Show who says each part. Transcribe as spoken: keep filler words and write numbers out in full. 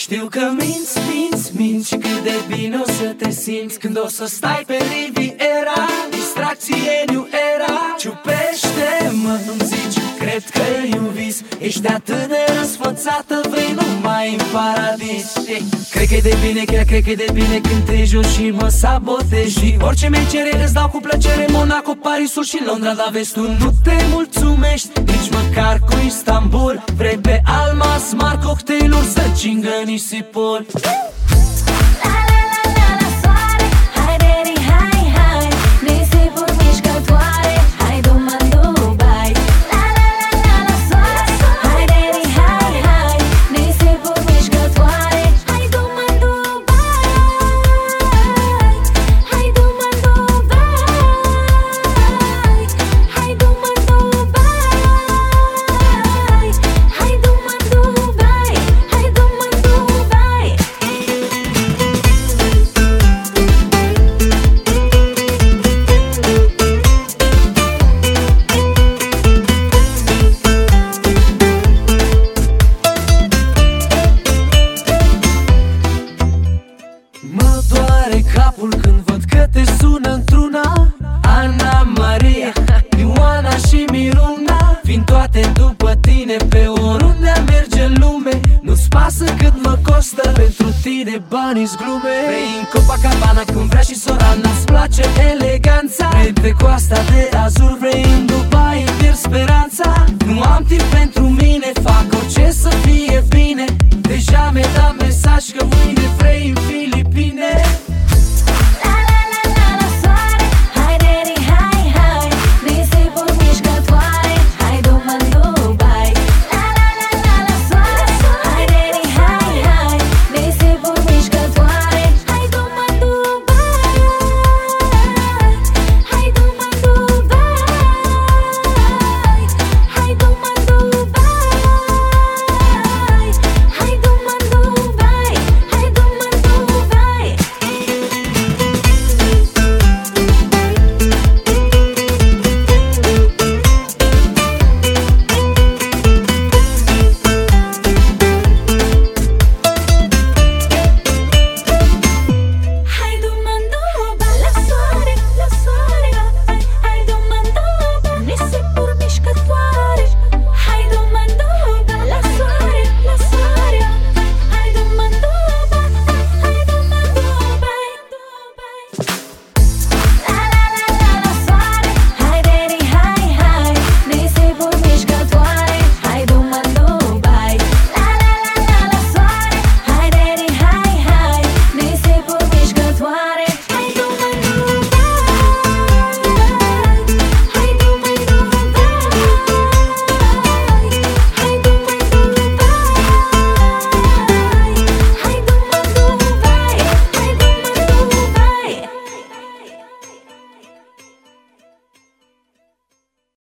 Speaker 1: Știu că minți, minți, minți și cât de bine o să te simți când o să stai pe Riviera. Distracție New Era. Ciupește-mă, îmi zici, cred că e un vis. Ești atât de răsfățată, vrei numai în paradis. Cred că e de bine, chiar cred că e de bine când te joci și mă sabotezi. Și orice mi-ai cere îți dau cu plăcere, Monaco, Parisul și Londra. Dar vezi, tu nu te mulțumești nici măcar cu Istanbul. Vrei pe Alma Smart cocktailuri să cingă nisipul. Mă doare capul când văd că te sună într-una Ana Maria, Ioana și Miruna. Vin toate după tine pe oriunde merge în lume. Nu-ți pasă cât mă costă, pentru tine banii-s glume. Vrei în Copacabana când vrea și Sorana, îți place eleganța. Vrei pe coasta de Azur, vrei în Dubai, îmi pierd speranța.